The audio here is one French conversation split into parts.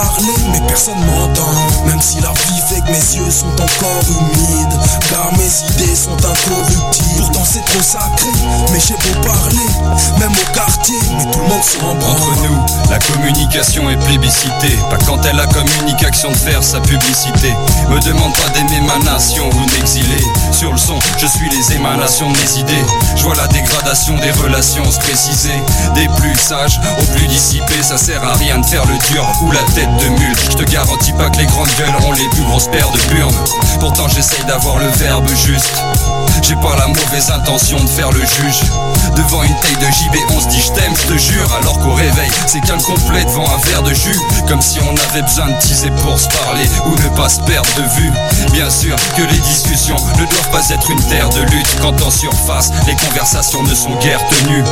parler mais personne m'entend. Même si la vie fait que mes yeux sont encore humides, car mes idées sont incorruptibles. Pourtant c'est trop sacré, mais j'ai beau parler, même au quartier, mais tout le monde s'en branle. Entre nous, la communication est plébiscitée. Pas quand elle a communication de faire sa publicité. Me demande pas d'aimer ma nation ou d'exiler. Sur le son, je suis les émanations de mes idées. Je vois la dégradation des relations se préciser. Des plus sages aux plus dissipés. Ça sert à rien de faire le dur ou la tête de mule. Je te garantis pas que les grandes gueules ont les plus grosses paires de burnes. Pourtant j'essaye d'avoir le verbe juste. J'ai pas la mauvaise intention de faire le juge. Devant une taille de JB on se dit je t'aime, je te jure. Alors qu'au réveil c'est calme complet devant un verre de jus. Comme si on avait besoin de teaser pour se parler ou ne pas se perdre de vue. Bien sûr que les discussions ne doivent pas être une terre de lutte. Quand en surface les conversations ne sont guère tenues.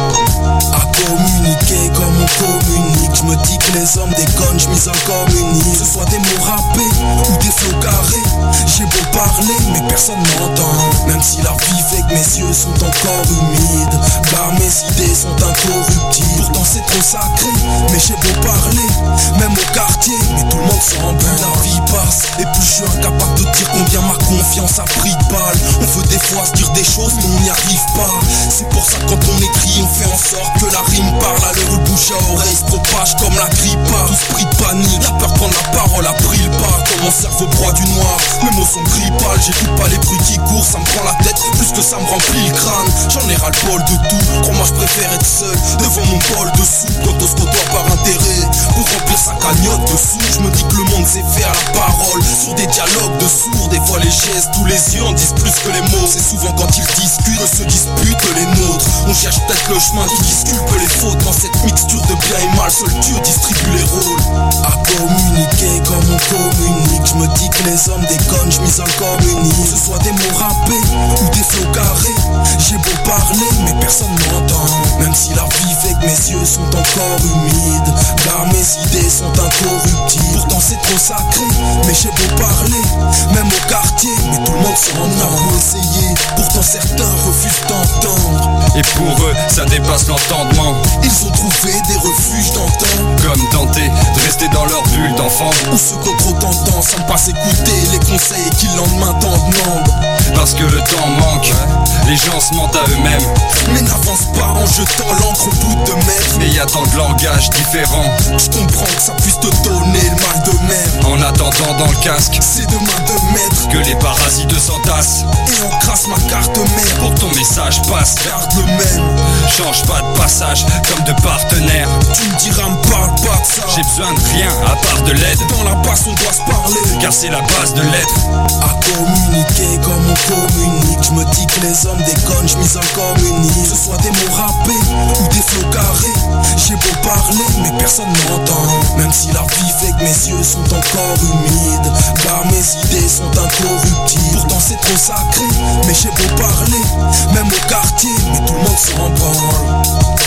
À communiquer comme on communique, je me dis que les hommes déconnent, je mise en communique. Ce soit des mots rappés ou des flots carrés, j'ai beau parler mais personne m'entend. Même si la vie fait que mes yeux sont encore humides, car mes idées sont incorruptibles. Pourtant c'est trop sacré, mais j'ai beau parler, même au quartier, mais tout le monde s'en branle. La vie passe, et plus je suis incapable de dire combien ma confiance a pris de balle. On veut des fois se dire des choses, mais on n'y arrive pas. C'est pour ça que quand on écrit, on fait en sorte que la rime parle. À l'heure où le bouche à oreille se propage comme la grippe. Tout ce prix de panique, la peur de prendre la parole a pris le pas. Comme mon cerveau broie du noir, mes mots sont gris pâles. J'écoute pas les bruits qui courent, ça me prend la tête plus que ça me remplit le crâne. J'en ai ras le bol de tout, crois-moi je préfère être seul devant mon bol de soupe. Quand on se côtoie par intérêt, pour remplir sa cagnotte de sous. Je me dis que le monde sait faire la parole sur des dialogues de sourds. Des fois les gestes ou les yeux en disent plus que les mots. C'est souvent quand ils discutent que se disputent les nôtres. On cherche peut-être le chemin qui disculpe les fautes. Dans cette mixture de bien et mal, seul Dieu distribue les rôles. À communiquer comme on communique, je me dis que les hommes déconnent, je mise en communique. Ce soit des mots rappés ou des flots carrés, j'ai beau parler mais personne m'entend. Même si la vie fait que mes yeux sont encore humides, car mes idées sont incorruptibles. Pourtant c'est trop sacré, mais j'ai beau parler, même au quartier, mais tout le monde s'en branle. On a beau essayer, pourtant certains refusent d'entendre. Et pour eux, ça dépasse l'entendement. Ils ont trouvé des refuges d'antan, comme tenter de rester dans leur bulle d'enfant. Ou ceux qui ont trop tendance à ne pas s'écouter les conseils et qui le lendemain t'en demandent. Parce que le temps manque, les gens se mentent à eux-mêmes. Mais n'avance pas en jetant l'encre au bout de mètre. Mais y a tant de langages différents, je comprends que ça puisse te donner le mal de mer. En attendant dans le casque, c'est de main de maître que les parasites s'entassent. Et on crasse ma carte mère pour que ton message passe. Garde le même, change pas de passage comme de partenaire. Tu me diras me parle pas de ça. J'ai besoin de rien à part de l'aide. Dans la basse on doit se parler, car c'est la base de l'être. À communiquer comme on communique, je me dis que les hommes déconnent, je mise en communique. Ce soit des mots rappés ou des flots carrés, j'ai beau parler mais personne m'entend. Même si la vie fait que mes yeux sont encore humides, car mes idées sont incorruptibles. Pourtant c'est trop sacré, mais j'ai beau parler, même au quartier, mais tout le monde s'en branle.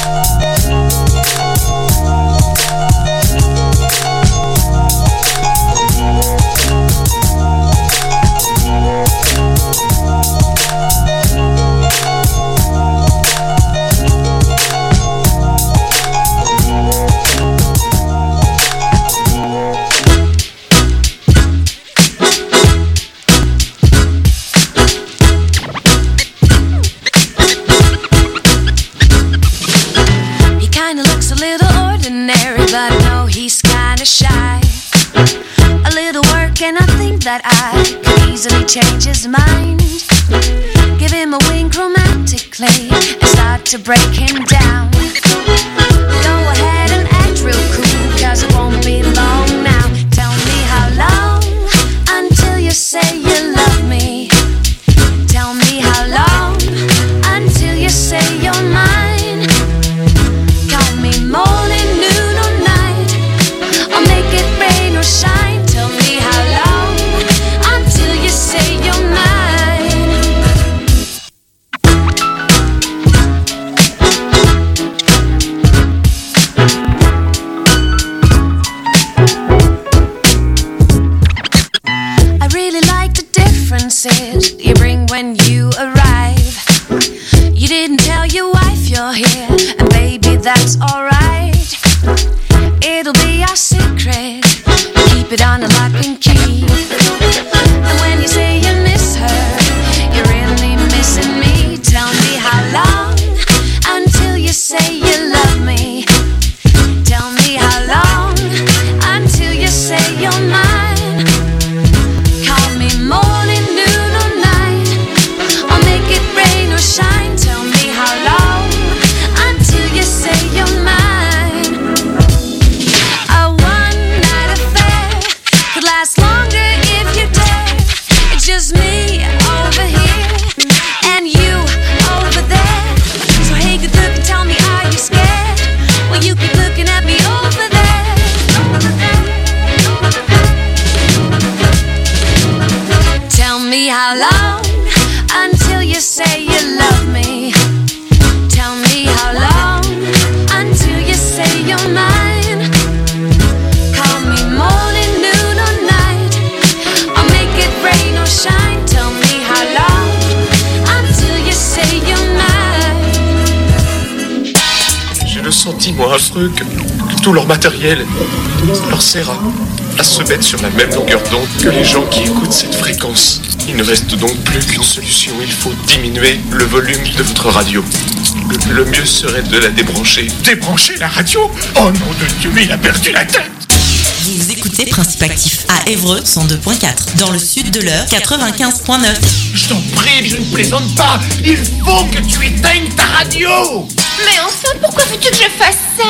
That I could easily change his mind. Give him a wink romantically and start to break him down. Go ahead and act real cool, cause it won't be long now. Tell me how long until you say you love me. Tell me how long until you say you're mine. Call me morning, noon or night, or make it rain or shine. Tell me how long until you say you're mine. tellement affreux que tout leur matériel leur sert à se mettre sur la même longueur d'onde que les gens qui écoutent cette fréquence. Il ne reste donc plus qu'une solution, il faut diminuer le volume de votre radio. Le mieux serait de la débrancher. Débrancher la radio ? Oh nom de Dieu, il a perdu la tête. Vous écoutez Principe Actif à Évreux 102.4, dans le sud de l'Eure 95.9. Je t'en prie, je ne plaisante pas. Il faut que tu éteignes ta radio. Mais enfin, pourquoi veux-tu que je fasse ça ?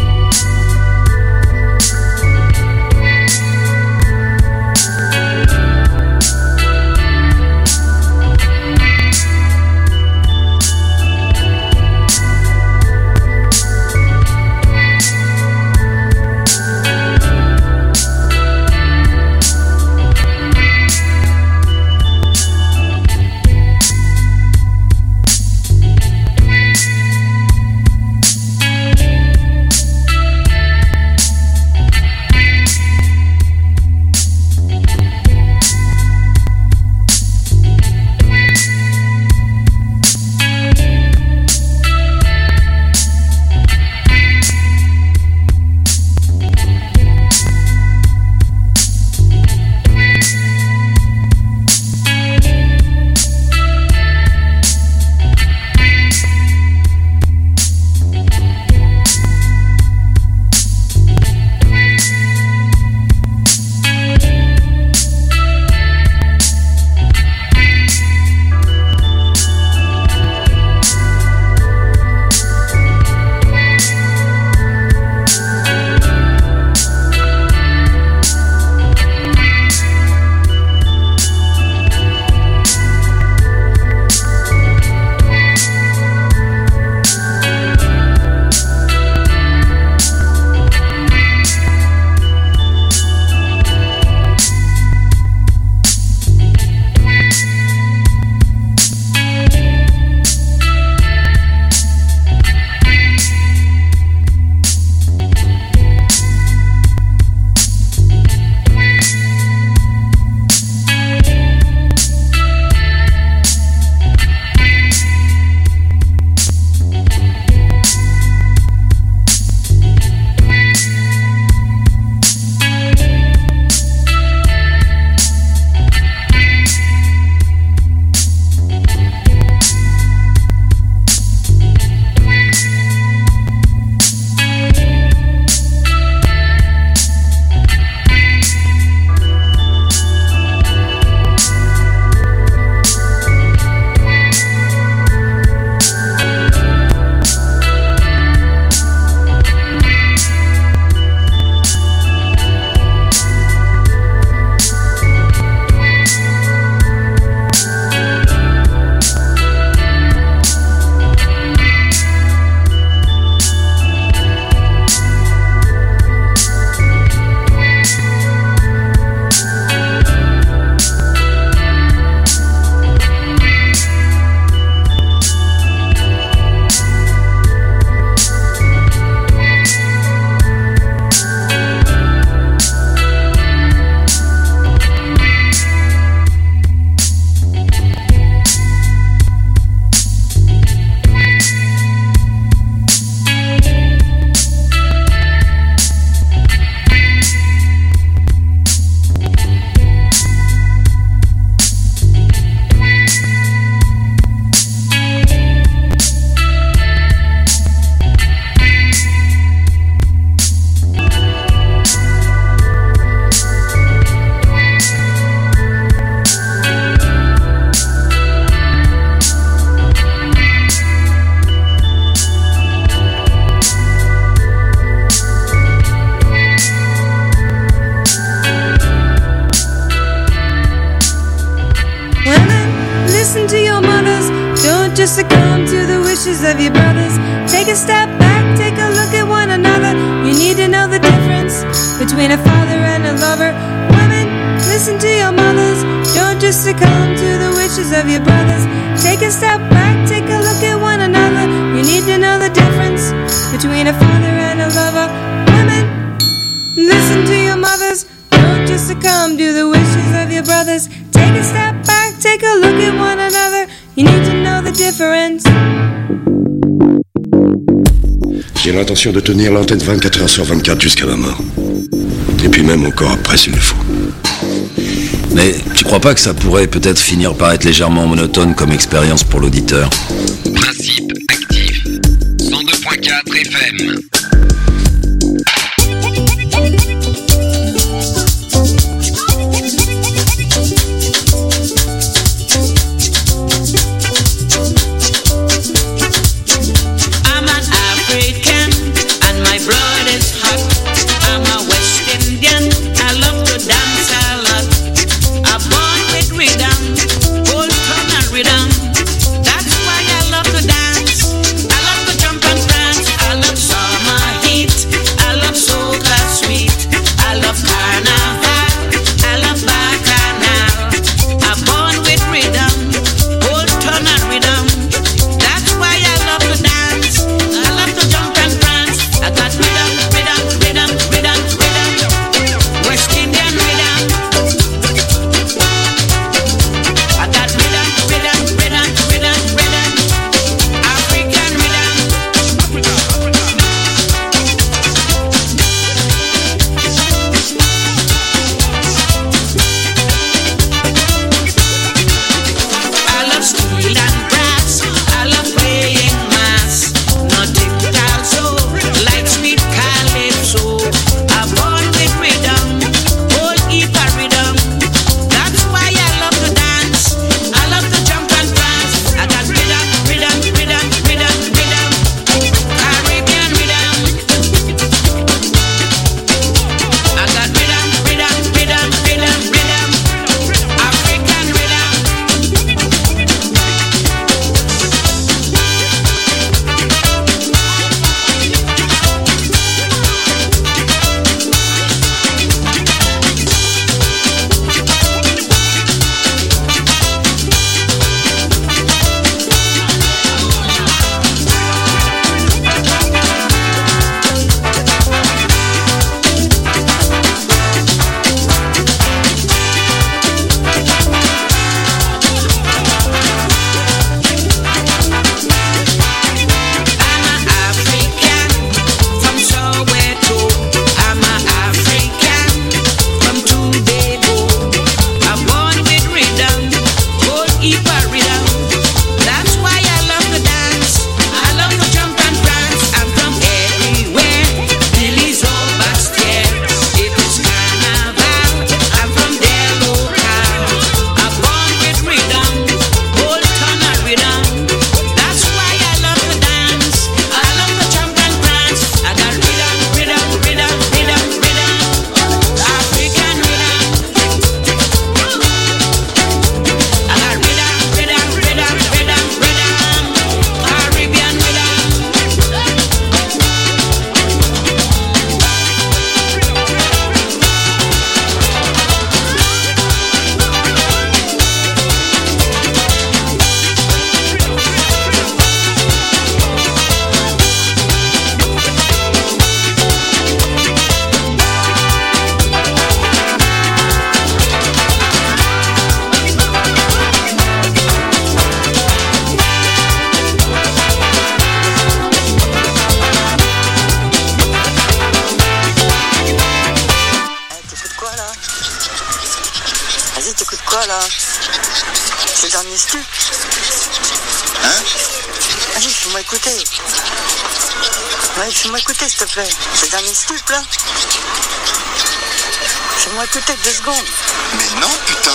just succumb to the wishes of your brothers. Take a step back, take a look at one another. You need to know the difference between a father and a lover. Women, listen to your mothers. Don't just succumb to the wishes of your brothers. Take a step back, take a look at one another. You need to know the difference between a father and a lover. Women, listen to your mothers. Don't just succumb to the wishes of your brothers. Take a step back, take a look at one another. You need to know the difference. J'ai l'intention de tenir l'antenne 24 heures sur 24 jusqu'à ma mort. Et puis même encore après s'il le faut. Mais tu crois pas que ça pourrait peut-être finir par être légèrement monotone comme expérience pour l'auditeur? Principe actif. 102.4 FM. Ouais, fais-moi écouter, s'il te plaît. C'est le dernier stup, là. Fais-moi écouter 2 secondes. Mais non, putain.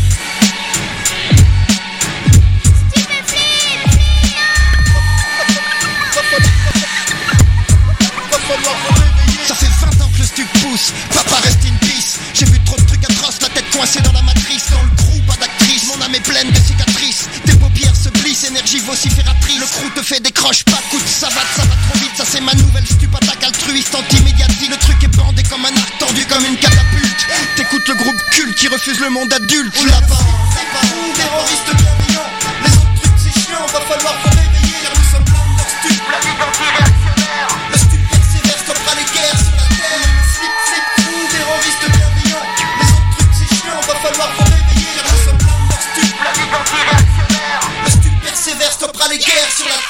Ça fait 20 ans que le stup pousse. Papa reste in peace. J'ai vu trop de trucs atroces, la tête coincée dans la matrice. Dans le trou, pas d'actrice. Mon âme est pleine de cicatrices. Tes paupières se glissent, énergie vocifératrice. Le crew te fait des croches, pas de coups de savate. Ça va trop vite, ça c'est ma nouvelle stup attaque altruiste anti-médiatie. Le truc est bandé comme un arc tendu comme une catapulte. T'écoutes le groupe culte qui refuse le monde adulte. Tu l'as pas, terroriste bienveillant. Les autres trucs c'est chiant, va falloir vous réveiller. Car nous sommes l'homme stup, la vie anti-réactionnaire. Le stup persévère, stoppera les guerres sur la terre. Slip, slip, crew, terroriste bienveillant. Les autres trucs c'est chiant, va falloir vous réveiller. Car nous sommes l'homme stup, la vie anti-réactionnaire. Le stup persévère, stoppera les guerres sur la terre.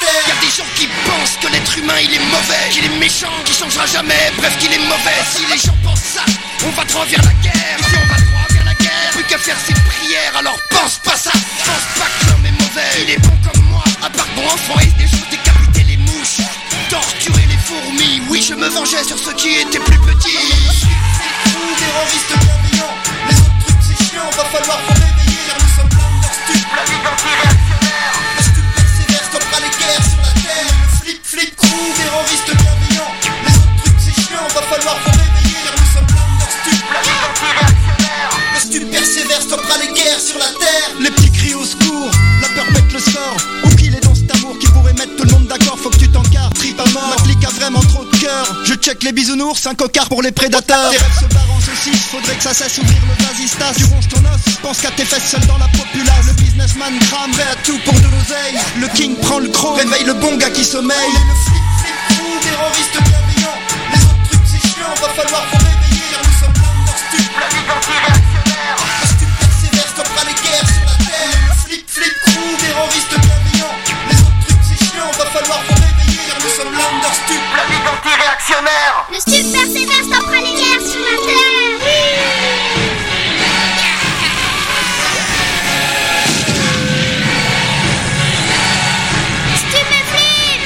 des gens qui pensent que l'être humain il est mauvais, qu'il est méchant, qu'il changera jamais, bref qu'il est mauvais. Si les gens pensent ça, on va droit vers la guerre. Si on va droit vers la guerre, plus qu'à faire ses prières. Alors pense pas ça, pense pas que l'homme est mauvais. Il est bon comme moi, à part bon enfant et des choses, décapiter les mouches, torturer les fourmis. Oui, je me vengeais sur ceux qui étaient plus petits. Terroristes bienveillants, les autres trucs c'est chiant, va falloir vous réveiller. Car nous sommes l'homme leur stup, la ligue anti-réactionnaire. Le stup persévère, stoppera les guerres sur la terre. Le flip crew, terroristes bienveillants, les autres trucs c'est chiant, va falloir vous réveiller. Car nous sommes l'homme leur stup, la ligue anti-réactionnaire. Le stup persévère, stoppera les guerres sur la terre. Les petits cris au secours, la peur pète le sort. Où qu'il est dans cet amour qui pourrait mettre tout le monde d'accord. Faut que tu t'encarres, trip à mort. Ma clique a vraiment trop de cœur. Je check les bisounours, un cocard pour les prédateurs. Tes rêves se barrent en saucisse, faudrait que ça cesse ouvrir le vasistas. Tu ronges ton os, pense qu'à tes fesses seul dans la populace. Le businessman crame, prêt à tout pour de l'oseille. Le king prend le chrome, réveille le bon gars qui sommeille. Le flip crew, terroriste bienveillant, les autres trucs c'est chiant, va falloir vous réveiller. Car nous sommes l'homme leur stup, la ligue anti-réactionnaire. Le stup persévère, stoppera les guerres sur la terre. Le flip crew, terroriste bienveillant, les autres trucs c'est chiant, va falloir vous réveiller. Car nous sommes l'homme leur stup, la ligue anti-réactionnaire. Le stup persévère, stoppera les guerres sur la terre. Stup et flip,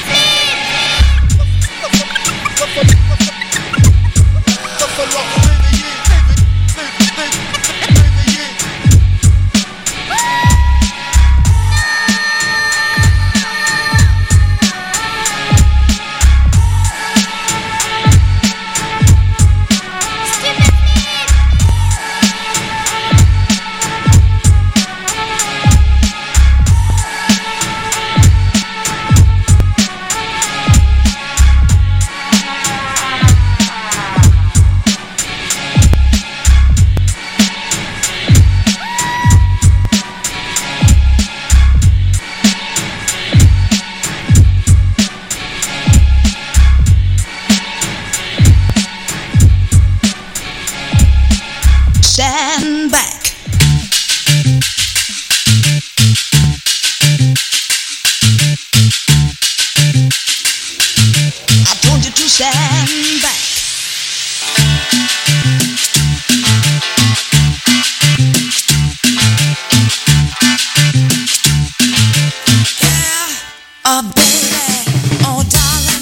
Va falloir vous réveiller. Stand back. I told you to stand back. Yeah, oh baby, oh darling.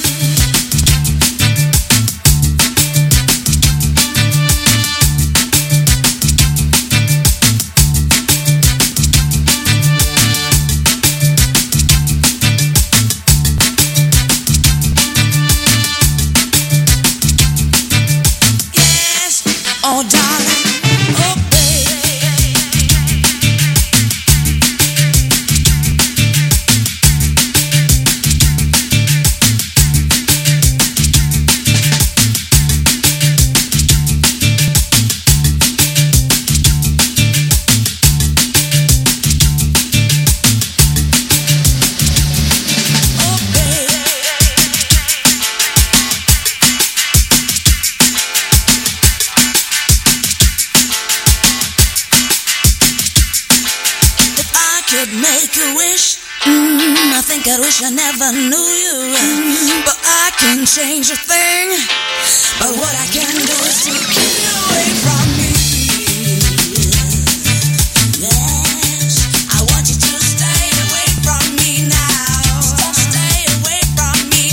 Oh darling, oh make a wish. I think I wish I never knew you. But I can change a thing. But what I can do is to keep you away from me. Yes, I want you to stay away from me now. Stay away from me.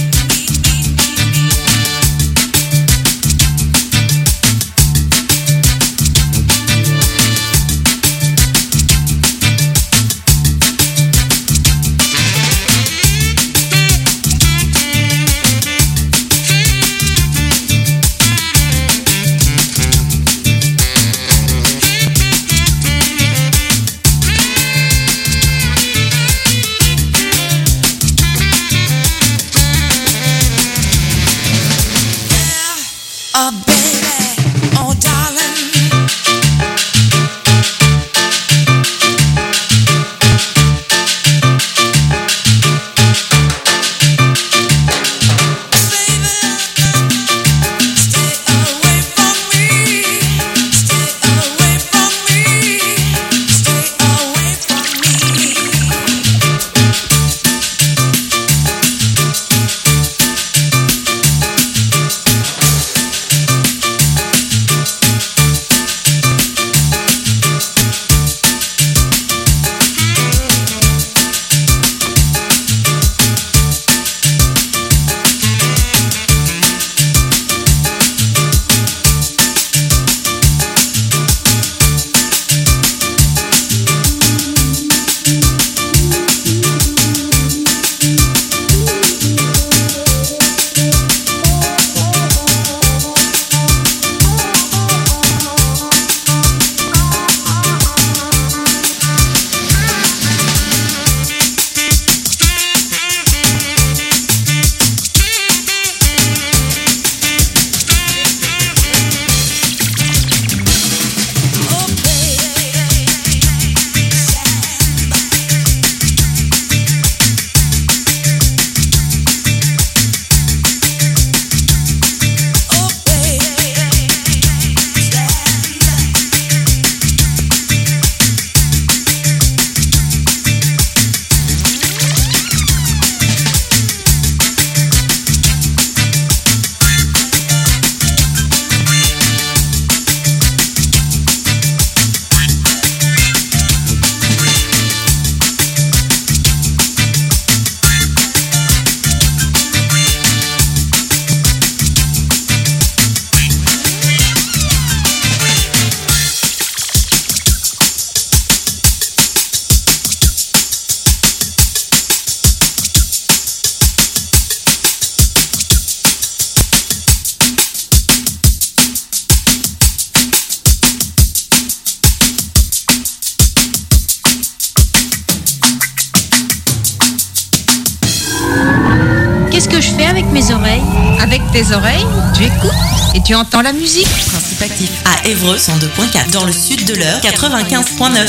oreilles. Avec tes oreilles, tu écoutes et tu entends la musique. Principe actif à Évreux 102.4. Dans le sud de l'Eure 95.9.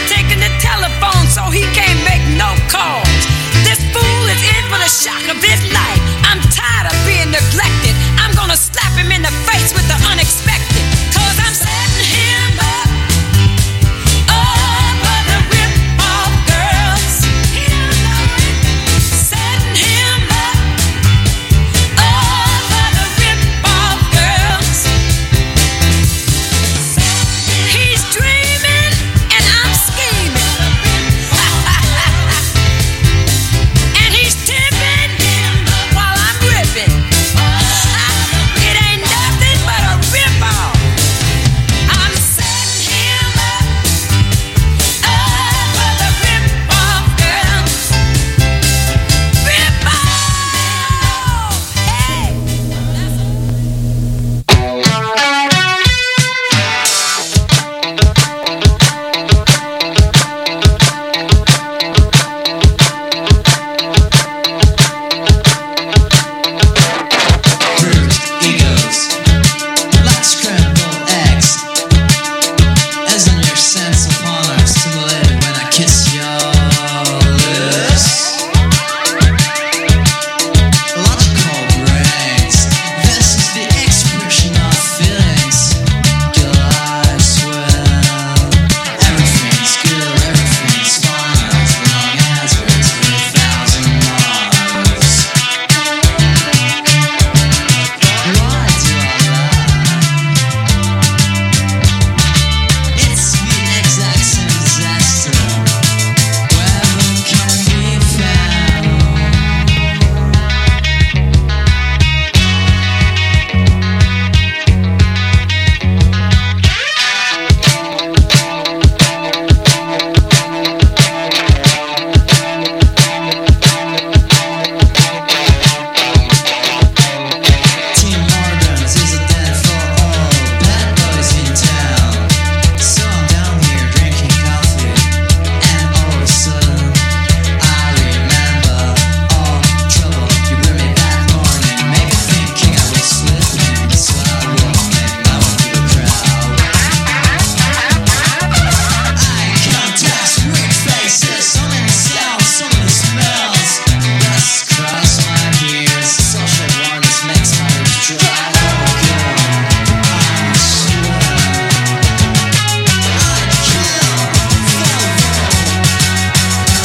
Shock of this